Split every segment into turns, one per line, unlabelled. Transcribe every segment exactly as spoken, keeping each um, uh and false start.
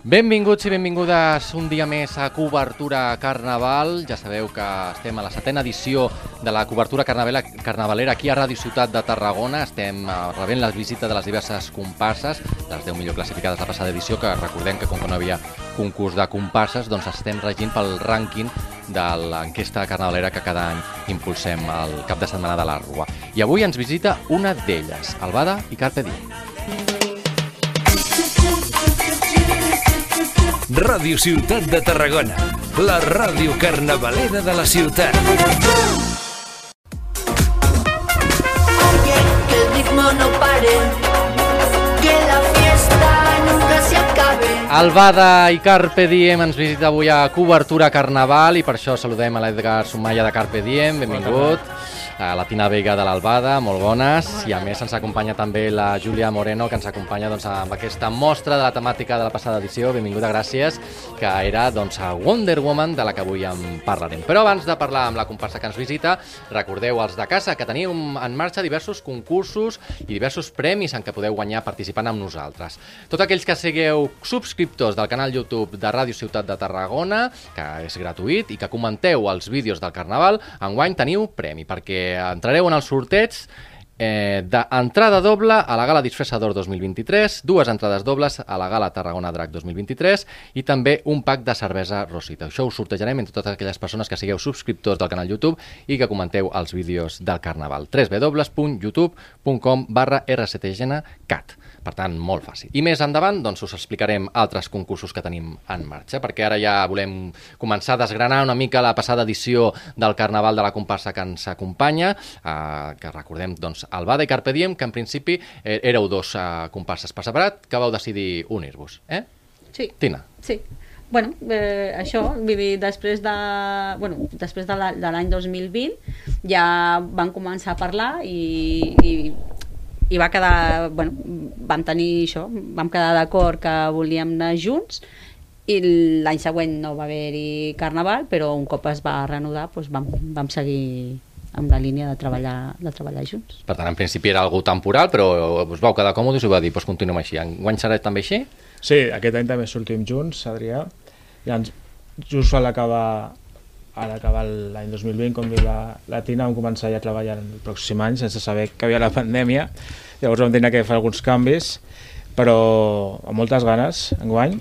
Benvinguts i benvingudes un dia més a Cobertura Carnaval. Ja sabeu que estem a la setena edició de la cobertura carnavalera aquí a Ràdio Ciutat de Tarragona. Estem rebent la visita de les diverses comparses, les deu millor classificades la passada edició, que recordem que com que no havia concurs de comparses, doncs estem regint pel rànquing de l'enquesta carnavalera que cada any impulsem al cap de setmana de la Rua. I avui ens visita una d'elles, Albada i Carpe Diem.
Ràdio Ciutat de Tarragona, la ràdio carnavalera de la ciutat.
Oye, que el ritmo no pare, que la fiesta nunca se acabe.
Albada i Carpe Diem ens visita avui a Cobertura Carnaval i per això saludem a l'Edgar Sumaya de Carpe Diem, benvingut. A la Tina Vega de l'Albada, molt bones, i a més ens acompanya també la Júlia Moreno, que ens acompanya doncs, amb aquesta mostra de la temàtica de la passada edició, benvinguda, gràcies, que era doncs, a Wonder Woman, de la que avui en parlarem. Però abans de parlar amb la comparsa que ens visita, recordeu els de casa que teniu en marxa diversos concursos i diversos premis en què podeu guanyar participant amb nosaltres. Tots aquells que sigueu subscriptors del canal YouTube de Ràdio Ciutat de Tarragona, que és gratuït, i que comenteu els vídeos del Carnaval, enguany teniu premi, perquè entrareu en el sorteig eh, d'entrada doble a la Gala Disfressador dos mil vint-i-tres, dues entrades dobles a la Gala Tarragona Drac dos mil vint-i-tres i també un pack de cervesa Rosita. Això ho sortejarem entre totes aquelles persones que sigueu subscriptors del canal YouTube i que comenteu els vídeos del Carnaval. w w w punt youtube punt com barra r c t g n cat. Per tant, molt fàcil. I més endavant doncs, us explicarem altres concursos que tenim en marxa, perquè ara ja volem començar a desgranar una mica la passada edició del Carnaval de la comparsa que ens acompanya, eh, que recordem doncs, Albada i Carpe Diem, que en principi eh, éreu dos eh, comparses per separat, que vau decidir unir-vos. Eh?
Sí.
Tina.
Sí. Bueno, eh, això, vull dir, després de, bueno, després de l'any la, dos mil vint ja van començar a parlar i... i i va quedar, bueno, vam tenir això, vam quedar d'acord que volíem anar junts i l'any següent no va haver-hi Carnaval, però un cop es va reanudar doncs vam, vam seguir amb la línia de treballar, de treballar junts.
Per tant, en principi era algo temporal, però us vau quedar còmodes i us va dir, doncs continuem així. Enguany serà també així?
Sí, aquest any també sortim junts, Adrià, i ens, just a l'acabar a l'acabar l'any dos mil vint, com diu la, la Tina, vam començar ja a treballar el pròxim any sense saber que havia la pandèmia. Llavors vam tenir que fer alguns canvis, però amb moltes ganes enguany,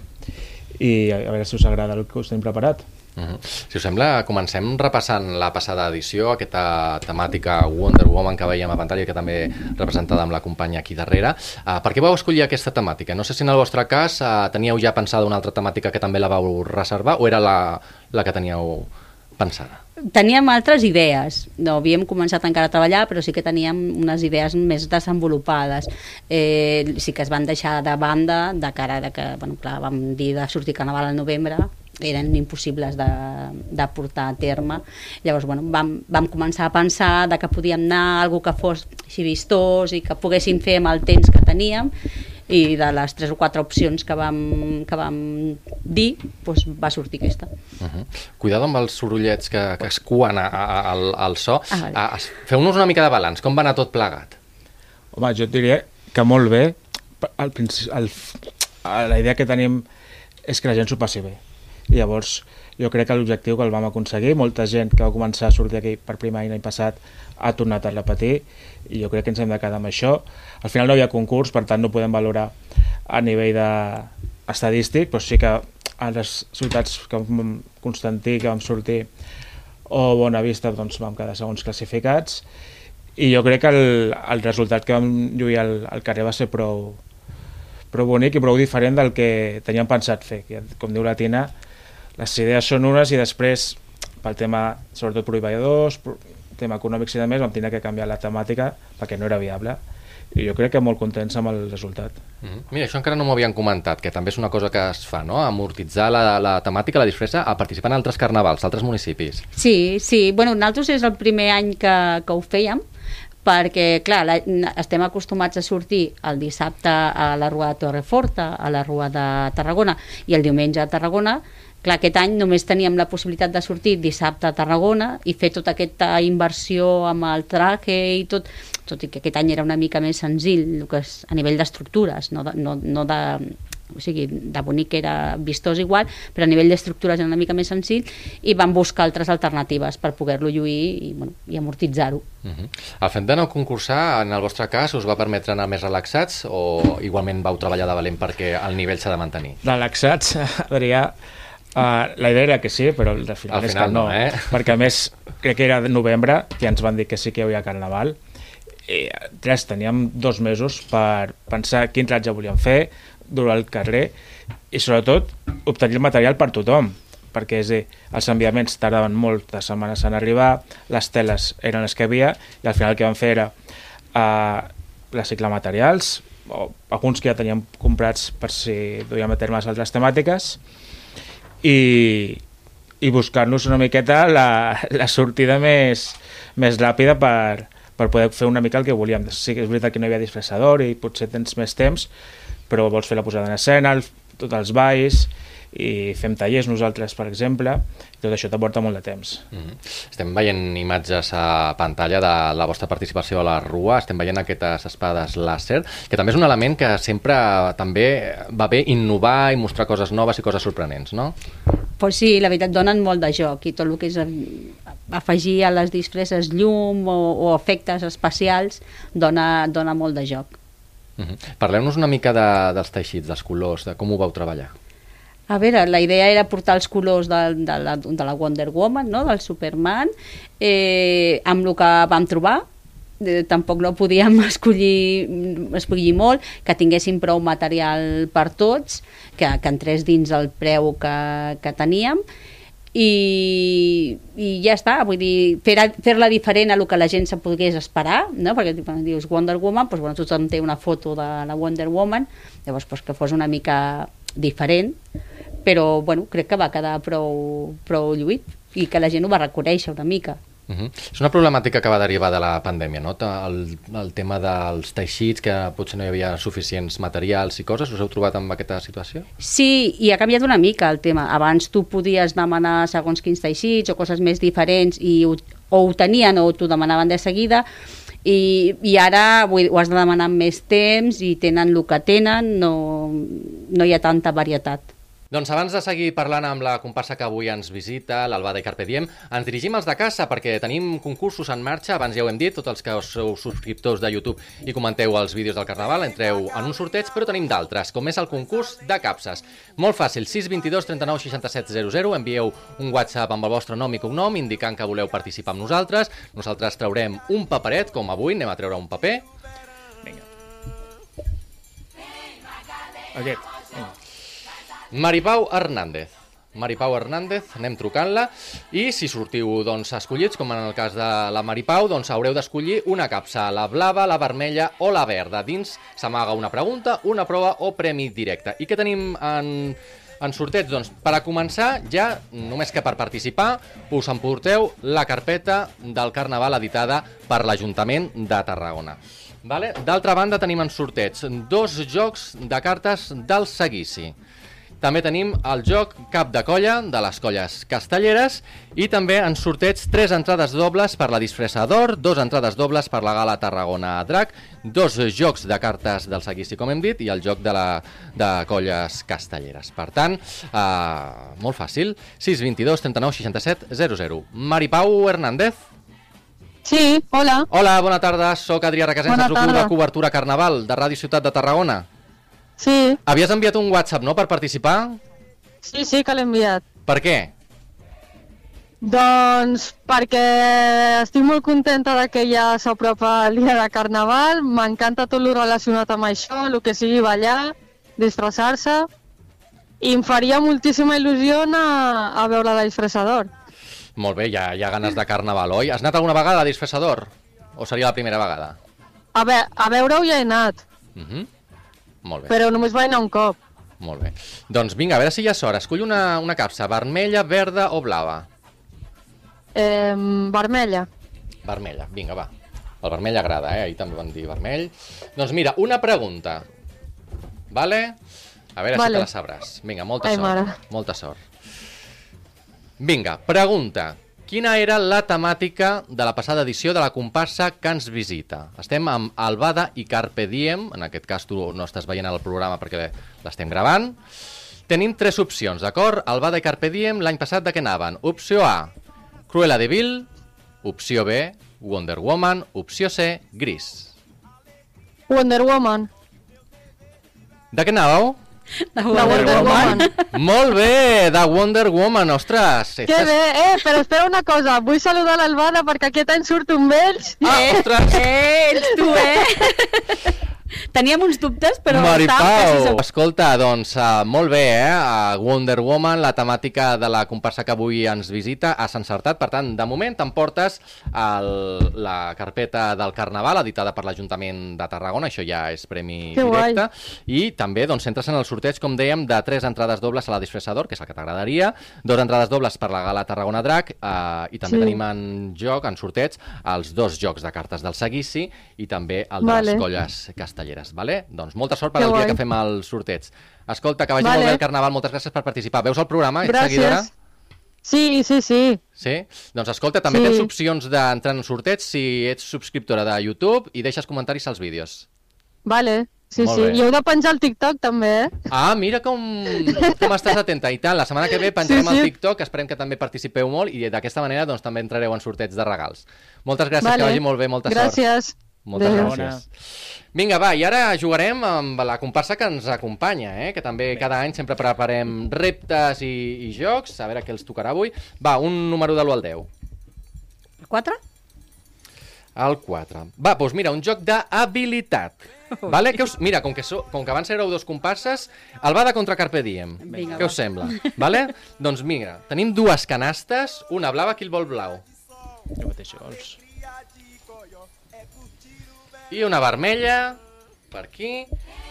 i a veure si us agrada el que us tenim preparat.
Uh-huh. Si us sembla, comencem repassant la passada edició, aquesta temàtica Wonder Woman que veiem a pantalla i que també representada amb la companya aquí darrere. Uh, per què vau escollir aquesta temàtica? No sé si en el vostre cas uh, teníeu ja pensada una altra temàtica que també la vau reservar o era la, la que teníeu pensada?
Teníem altres idees, no havíem començat encara a treballar, però sí que teníem unes idees més desenvolupades. Eh, sí que es van deixar de banda de cara a que, bueno, clar, vam dir de sortir Carnaval al novembre, eren impossibles de, de portar a terme. Llavors, bueno, vam, vam començar a pensar de que podíem anar a algo que fos així vistós i que poguéssim fer amb el temps que teníem, i de les tres o quatre opcions que vam, que vam dir, doncs va sortir aquesta.
Uh-huh. Cuidado amb els sorollets que, que es cuen a, a, al, al so.
Ah, vale.
a, feu-nos una mica de balanç, com va anar tot plegat?
Home, jo et diria que molt bé. Al el, la idea que tenim és que la gent s'ho passi bé. I llavors jo crec que l'objectiu que el vam aconseguir, molta gent que va començar a sortir aquí per primer any l'any passat ha tornat a repetir, i jo crec que ens hem de quedar amb això. Al final no hi ha concurs, per tant no podem valorar a nivell de estadístic, però sí que a les ciutats com Constantí, que vam sortir, o Bonavista, doncs vam quedar segons classificats, i jo crec que el, el resultat que vam lluir al, al carrer va ser prou, prou bonic i prou diferent del que teníem pensat fer, que, com diu la Tina, les idees són unes i després, pel tema, sobretot proveïdors, tema econòmics i de més, vam tenir que canviar la temàtica perquè no era viable. I jo crec que molt contents amb el resultat.
Mm-hmm. Mira, això encara no m'ho havien comentat, que també és una cosa que es fa, no? Amortitzar la, la temàtica, la disfressa, a participar en altres carnavals, altres municipis.
Sí, sí. Bueno, nosaltres és el primer any que, que ho fèiem, perquè, clar, la, estem acostumats a sortir el dissabte a la Rua de Torreforta, a la Rua de Tarragona, i el diumenge a Tarragona. clar, aquest any només teníem la possibilitat de sortir dissabte a Tarragona i fer tota aquesta inversió amb el traje i tot, tot i que aquest any era una mica més senzill, el que és a nivell d'estructures, no de, no, no de, o sigui, de bonic era vistós igual, però a nivell d'estructures era una mica més senzill i vam buscar altres alternatives per poder-lo lluir i, bueno, i amortitzar-ho.
Uh-huh. El fet de no concursar, en el vostre cas, us va permetre anar més relaxats o igualment vau treballar de valent perquè el nivell s'ha de mantenir?
Relaxats, Adrià, uh, la idea era que sí, però al final,
al final
és que no,
no eh?
perquè a més crec que era de novembre que ens van dir que sí que hi havia carnaval i res, teníem dos mesos per pensar quin ratge volíem fer, dur al carrer i sobretot obtenir el material per tothom, perquè és a dir, els enviaments tardaven moltes setmanes en arribar, les teles eren les que hi havia i al final el que vam fer era uh, reciclar materials, o alguns que ja teníem comprats per si duíem a terme les altres temàtiques i, i buscar-nos una miqueta la, la sortida més, més ràpida per, per poder fer una mica el que volíem. Sí que és veritat que no hi havia disfressador i potser tens més temps, però vols fer la posada en escena, el, tots els balls, i fem tallers nosaltres, per exemple, i tot això t'aporta molt de temps.
Mm-hmm. Estem veient imatges a pantalla de la vostra participació a la Rua, estem veient aquestes espades làser, que també és un element que sempre també va bé innovar i mostrar coses noves i coses sorprenents, no?
Pues sí, la veritat, donen molt de joc i tot el que és afegir a les disfresses llum o, o efectes especials dona, dona molt de joc.
Uh-huh. Parleu-nos una mica de, dels teixits, dels colors, de com ho vau treballar.
A veure, la idea era portar els colors de, de, la, de la Wonder Woman, no? Del Superman, eh, amb el que vam trobar. Eh, tampoc no podíem escollir, escollir molt, que tinguéssim prou material per tots, que, que entrés dins el preu que, que teníem, i, i ja està, vull dir, fer-la fer diferent a el que la gent se pogués esperar, no? Perquè quan dius Wonder Woman, doncs, bueno, tothom té una foto de la Wonder Woman, llavors doncs, que fos una mica diferent, però bueno, crec que va quedar prou, prou lluït i que la gent ho va reconèixer una mica.
Uh-huh. És una problemàtica que va derivar de la pandèmia, no? El, el tema dels teixits, que potser no hi havia suficients materials i coses, us heu trobat amb aquesta situació?
Sí, i ha canviat una mica el tema. Abans tu podies demanar segons quins teixits o coses més diferents i ho, o ho tenien o t'ho demanaven de seguida i, i ara vull, ho has de demanar amb més temps i tenen el que tenen, no, no hi ha tanta varietat.
Doncs abans de seguir parlant amb la comparsa que avui ens visita, l'Albada i Carpe Diem, ens dirigim als de casa perquè tenim concursos en marxa, abans ja ho hem dit, tots els que sou subscriptors de YouTube i comenteu els vídeos del Carnaval, entreu en un sorteig, però tenim d'altres, com és el concurs de capses. Molt fàcil, sis dos dos, trenta-nou, seixanta-set, zero zero, envieu un WhatsApp amb el vostre nom i cognom, indicant que voleu participar amb nosaltres, nosaltres traurem un paperet, com avui, anem a treure un paper.
Vinga. Aquest. Vinga.
Maripau Hernández. Maripau Hernández, anem trucant-la i si sortiu doncs, escollits, com en el cas de la Maripau, doncs haureu d'escollir una capsa, la blava, la vermella o la verda. Dins s'amaga una pregunta, una prova o premi directe. I què tenim en, en sorteig? Doncs per a començar, ja només que per participar, us emporteu la carpeta del Carnaval editada per l'Ajuntament de Tarragona. Vale? D'altra banda tenim en sorteig dos jocs de cartes del Seguici. També tenim el joc Cap de Colla de les Colles Castelleres i també en sorteig tres entrades dobles per la disfressa d'or, dos entrades dobles per la gala Tarragona Drac, dos jocs de cartes del Seguici, com hem dit, i el joc de, la, de Colles Castelleres. Per tant, eh, molt fàcil, sis dos dos, trenta-nou, seixanta-set, zero zero. Maripau Hernández?
Sí, hola.
Hola, bona tarda, soc Adrià Requesens,
Bona
del grup
tarda.
de cobertura Carnaval de Ràdio Ciutat de Tarragona.
Sí,
Havies enviat un WhatsApp, no?, per participar?
sí, sí que l'he enviat.
Per què?
Doncs perquè estic molt contenta de que ja s'apropa el dia de Carnaval, m'encanta tot el relacionat amb això, el que sigui ballar, disfressar-se, i em faria moltíssima il·lusió anar a veure la disfressador.
Molt bé, ja hi ha ganes de Carnaval, oi? Has anat alguna vegada a disfressador? O seria la primera vegada?
A, ve a veure-ho ja he anat,
Uh -huh. Molt bé,
però només vaig anar un cop.
molt bé. Doncs vinga, a veure si hi ha sort. Escull una, una capsa, vermella, verda o blava?
Eh, vermella.
Vermella, vinga, va. El vermell agrada, eh? Ahir també van dir vermell. Doncs mira, una pregunta. Vale? A veure
Vale.
si te la sabràs. Vinga, molta
Ai,
sort.
mare.
Molta sort. Vinga, pregunta. Quina era la temàtica de la passada edició de la comparsa que ens visita? Estem amb Albada i Carpe Diem. En aquest cas tu no estàs veient el programa perquè l'estem gravant. Tenim tres opcions, d'acord? Albada i Carpe Diem l'any passat de què anaven? Opció A, Cruella de Vil. Opció B, Wonder Woman. Opció C, Gris.
Wonder Woman.
De què anàveu?
De
De Wonder Woman.
Molt bé, de Wonder Woman, ostres.
Que bé, eh, però espera una cosa, vull saludar l'Albada perquè aquest any surto amb ells.
Ah, ostres!
Eh, ets tu, eh? Teníem uns dubtes, però
Maripau,
estàvem precis-
escolta, doncs uh, molt bé, eh? Uh, Wonder Woman, la temàtica de la comparsa que avui ens visita, has encertat. Per tant, de moment t'emportes el, la carpeta del Carnaval, editada per l'Ajuntament de Tarragona, això ja és premi
Que
directe, i també doncs, entres en el sorteig, com dèiem, de tres entrades dobles a la Disfressador, que és el que t'agradaria, dos entrades dobles per la Gala Tarragona Drac, uh, i també
Sí.
tenim en joc, en sorteig, els dos jocs de cartes del Seguici i també el de
Vale.
les colles castelleres, vale? Doncs molta sort per
Que
al dia
guai.
que fem el sorteig. Escolta, que vagi
Vale.
molt bé el Carnaval, moltes gràcies per participar. Veus el programa, ets seguidora?
Gràcies. Sí, sí, sí.
Sí? Doncs escolta, també
Sí.
tens opcions d'entrar en el sorteig si ets subscriptora de YouTube i deixes comentaris als vídeos.
Vale, sí,
Molt
sí.
bé.
I heu de penjar el TikTok també, eh?
Ah, mira com, com estàs atenta i tant. La setmana que ve penjarem
Sí,
al
sí.
TikTok, esperem que també participeu molt i d'aquesta manera doncs, també entrareu en sorteig de regals. Moltes gràcies,
Vale.
que vagi molt bé, molta sort.
Gràcies.
Moltes
Adéu.
gràcies. Vinga, va, i ara jugarem amb la comparsa que ens acompanya, eh? Que també cada any sempre preparem reptes i, i jocs, a veure què els tocarà avui. Va, un número de l'u al deu.
El quatre?
El quatre. Va, doncs mira, un joc d'habilitat. Vale? Que us... Mira, com que, so... com que abans éreu dos comparses, Albada contra Carpe Diem.
Vinga,
Què
va.
us sembla? Vale? Doncs mira, tenim dues canastes, una blava, qui el vol blau?
Jo mateix, si vols.
I una vermella, per aquí.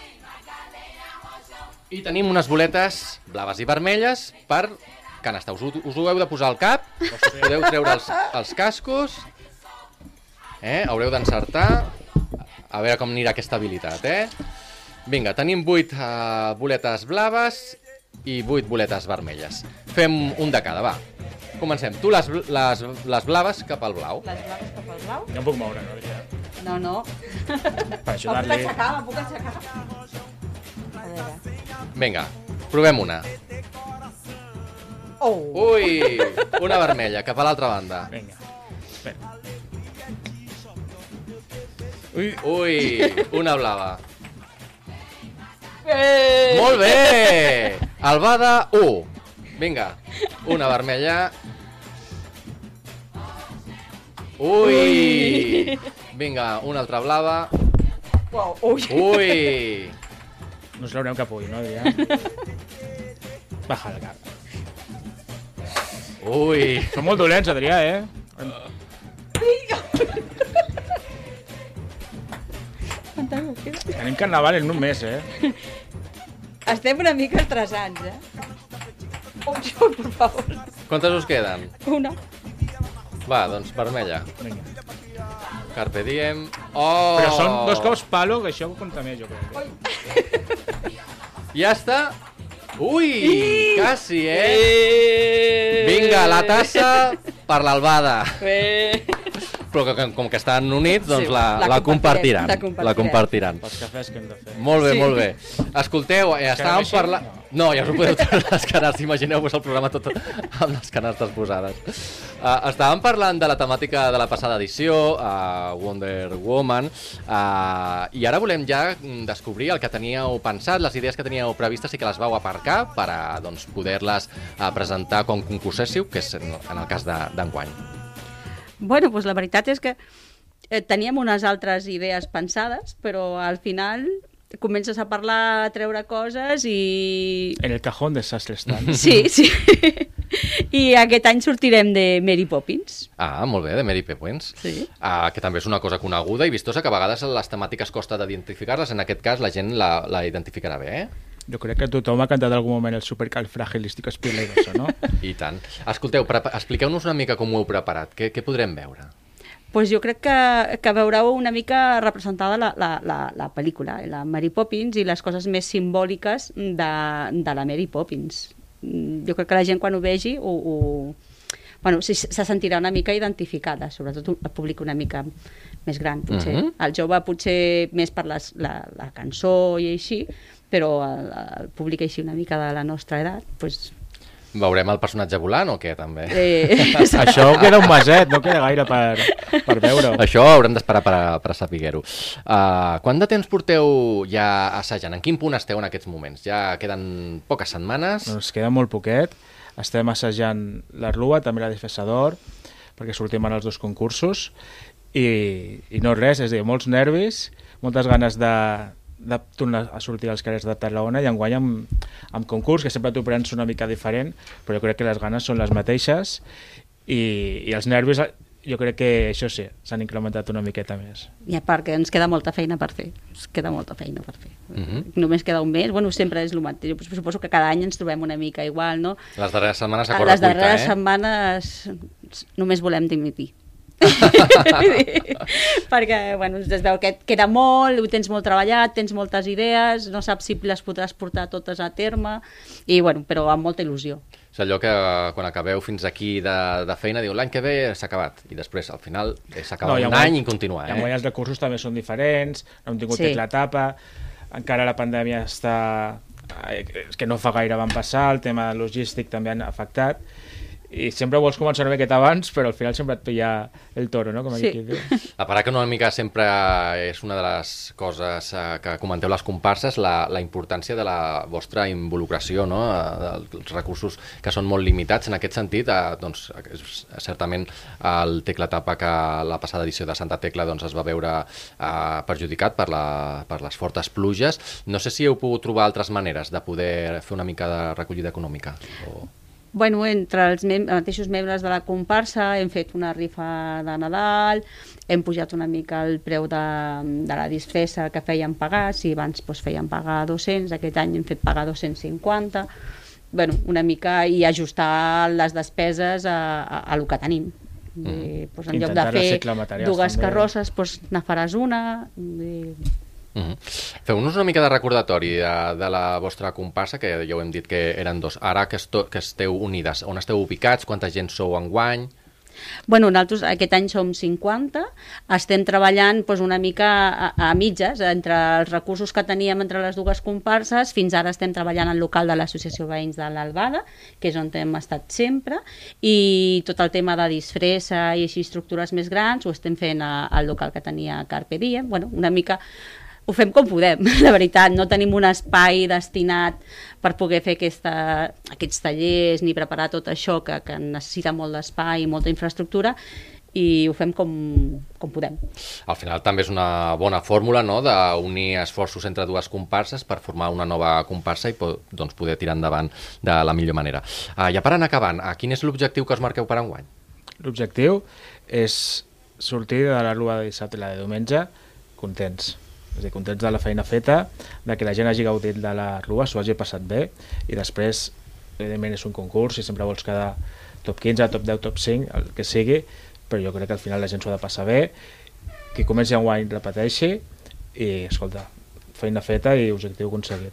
I tenim unes boletes blaves i vermelles per canasta. Us, ho- us ho heu de posar al cap, podeu treure els, els cascos, eh? Haureu d'encertar. A veure com anirà aquesta habilitat, eh? Vinga, tenim vuit uh, boletes blaves i vuit boletes vermelles. Fem un de cada, va. Comencem. Tu les, les, les blaves cap al blau.
Les blaves cap al blau?
No em puc moure, no? Ja.
No, no.
Per
Em puc
ajudar-li.
aixecar, em puc aixecar. A veure.
Vinga, provem una.
Oh!
Ui, una vermella, cap a l'altra banda.
Vinga. Espera. Ui,
Ui, una blava.
Eh!
Molt bé! Albada, u. Vinga, una vermella. Ui! Vinga, una altra blava.
Wow, ui.
Ui!
no us l'aurem cap ull, no? Ja. Baja el cap.
Ui!
Són molt dolents, Adrià, eh? Tenim carnaval en un mes, eh?
Estem una mica estressants, eh? Ui, ui, per favor.
Quantes us queden?
Una.
Va, doncs vermella.
Vinga.
Carpe diem. Oh!
Però són dos cops palo, que això compta més, jo crec.
Ja està. Ui, quasi, eh? Vinga, la tassa per l'Albada.
Eh.
Però que, com que estan units, doncs
Sí,
la,
la
la,
compartirem,
compartiran.
la compartirem.
La compartiran.
Els cafès que hem de fer.
Molt bé,
Sí.
molt bé. Escolteu, eh, estàvem
així?
parlant... No, ja us ho podeu treure les canastes, imagineu-vos el programa tot amb les canastes posades. Uh, estàvem parlant de la temàtica de la passada edició, uh, Wonder Woman, uh, i ara volem ja mm, descobrir el que teníeu pensat, les idees que teníeu previstes i que les vau aparcar per a doncs, poder-les uh, presentar com concurséssiu, que és en, en el cas de- d'enguany.
Bueno, doncs la veritat és que eh, teníem unes altres idees pensades, però al final comences a parlar, a treure coses i...
En el cajón desastre estan.
Sí, sí. I aquest any sortirem de Mary Poppins.
Ah, molt bé, de Mary Poppins.
Sí.
Uh, que també és una cosa coneguda i vistosa, que a vegades les temàtiques costa d'identificar-les, en aquest cas la gent la, la identificarà bé, eh?
Jo crec que tothom ha cantat en algun moment el supercalfragilísticoespialidoso, no?
I tant. Escolteu, prepa- expliqueu-nos una mica com ho heu preparat. Què, què podrem veure?
Pues jo crec que, que veureu una mica representada la, la, la, la pel·lícula, la Mary Poppins, i les coses més simbòliques de, de la Mary Poppins. Jo crec que la gent quan ho vegi ho, ho, bueno, se, se sentirà una mica identificada, sobretot el públic una mica més gran, potser. Uh-huh. El jove potser més per les, la, la cançó i així, però el, el públic així una mica de la nostra edat, doncs...
Veurem el personatge volant o què, també?
Eh...
Això queda un maset, no queda gaire per, per veure-ho.
Això haurem d'esperar per, a, per a saber-ho. Uh, quant de temps porteu ja assajant? En quin punt esteu en aquests moments? Ja queden poques setmanes?
Ens queda molt poquet. Estem assajant la Rua, també la Disfessador, perquè sortim en els dos concursos, i, i no res, és a dir, molts nervis, moltes ganes de... de tornar a sortir als carrers de Tarragona i enguany amb, amb concurs, que sempre t'ho prens una mica diferent, però jo crec que les ganes són les mateixes i, i els nervis jo crec que això sí, s'han incrementat una miqueta més.
I a part que ens queda molta feina per fer, ens queda molta feina per fer. Uh-huh. Només queda un mes, bueno, sempre és el mateix, jo suposo que cada any ens trobem una mica igual, no?
Les darreres setmanes a corre cuita, eh?
Les darreres setmanes només volem dimitir. Perquè bueno, es veu que et queda molt, ho tens molt treballat, tens moltes idees, no saps si les podràs portar totes a terme, i bueno, però amb molta il·lusió.
És allò que quan acabeu fins aquí de, de feina diu l'any que ve s'ha acabat i després al final s'acaba no, un any i continuar. Eh?
I els recursos també són diferents, no hem tingut sí. l'etapa, encara la pandèmia està... És que no fa gaire van passar, el tema logístic també han afectat, i sempre vols començar una miqueta abans, però al final sempre et pilla el toro, no? Com
sí.
aquí diu.
La paraca una mica sempre és una de les coses que comenteu les comparses, la, la importància de la vostra involucració, no? Els recursos que són molt limitats en aquest sentit, eh, doncs, certament el Tecla Tapa, que la passada edició de Santa Tecla doncs, es va veure eh, perjudicat per, la, per les fortes pluges. No sé si heu pogut trobar altres maneres de poder fer una mica de recollida econòmica o...
Bueno, entre els mem mateixos membres de la comparsa hem fet una rifa de Nadal, hem pujat una mica el preu de, de la disfressa que feien pagar, si abans doncs, feien pagar dos-cents, aquest any hem fet pagar dos-cents cinquanta, bueno, una mica i ajustar les despeses a, a, a lo que tenim. Mm. I, doncs, en lloc de fer dues també. Carrosses, doncs, ne faràs una... I...
Uh-huh. Feu-nos una mica de recordatori de, de la vostra comparsa, que ja ho hem dit que eren dos. Ara que, esto, que esteu unides, on esteu ubicats, quanta gent sou enguany?
Bueno, nosaltres aquest any som cinquanta, estem treballant doncs, una mica a, a mitges, entre els recursos que teníem entre les dues comparses, fins ara estem treballant al local de l'Associació Veïns de l'Albada, que és on hem estat sempre, i tot el tema de disfressa i així estructures més grans ho estem fent a, al local que tenia Carpe Diem, bueno, una mica... Ho fem com podem, la veritat, no tenim un espai destinat per poder fer aquesta, aquests tallers ni preparar tot això que, que necessita molt d'espai i molta infraestructura, i ho fem com, com podem.
Al final també és una bona fórmula, no?, d'unir esforços entre dues comparses per formar una nova comparsa i doncs, poder tirar endavant de la millor manera. Uh, ja per anar acabant, uh, quin és l'objectiu que us marqueu per enguany?
L'objectiu és sortir de la Rua de dissabte i la de diumenge contents. És a dir, contents de la feina feta, de que la gent hagi gaudit de la Rua, s'ho hagi passat bé, i després, evidentment, és un concurs i sempre vols quedar top quinze, top deu, top cinc, el que sigui, però jo crec que al final la gent s'ho ha de passar bé, qui comenci enguany repeteixi, i, escolta, feina feta i objectiu aconseguit.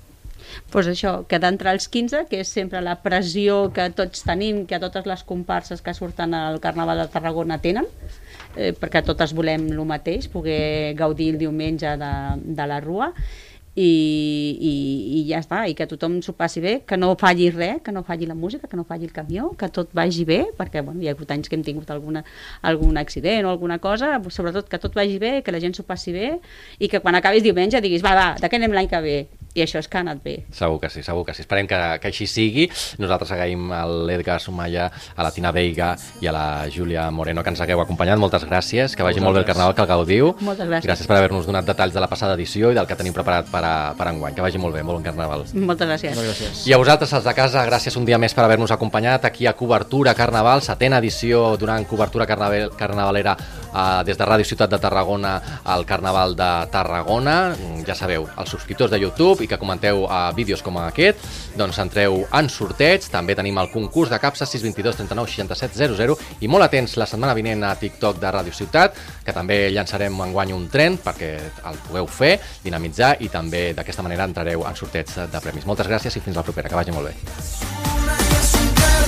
Doncs pues això, que d'entrar als quinze, que és sempre la pressió que tots tenim, que totes les comparses que surten al Carnaval de Tarragona tenen, eh, perquè totes volem el mateix, poder gaudir el diumenge de, de la Rua, i, i, i ja està, i que tothom s'ho passi bé, que no falli res, que no falli la música, que no falli el camió, que tot vagi bé, perquè bueno, hi ha hagut anys que hem tingut alguna, algun accident o alguna cosa, sobretot que tot vagi bé, que la gent s'ho passi bé, i que quan acabis diumenge diguis, va, va, de què anem l'any que ve? I això és que ha anat bé.
Segur que sí, segur que sí. Esperem que, que així sigui. Nosaltres agraïm a l'Edgar Sumaya, a la Tina Veiga i a la Júlia Moreno que ens hagueu acompanyat. Moltes gràcies, que vagi molt bé el Carnaval, que el gaudiu.
Moltes gràcies.
Gràcies per haver-nos donat detalls de la passada edició i del que tenim preparat per, a, per enguany. Que vagi molt bé, molt bon Carnaval.
Moltes gràcies.
Moltes gràcies.
I a vosaltres, els de casa, gràcies un dia més per haver-nos acompanyat aquí a Cobertura Carnaval, setena edició durant Cobertura Carnaval, Carnavalera uh, des de Ràdio Ciutat de Tarragona al Carnaval de Tarragona. Ja sabeu, els subscriptors de YouTube i que comenteu uh, vídeos com aquest, doncs entreu en sorteig. També tenim el concurs de capses sis dos dos, trenta-nou, seixanta-set, zero zero i molt atents la setmana vinent a TikTok de Ràdio Ciutat, que també llançarem enguany un tren perquè el pugueu fer, dinamitzar i també d'aquesta manera entrareu en sorteig de premis. Moltes gràcies i fins la propera, que vagi molt bé.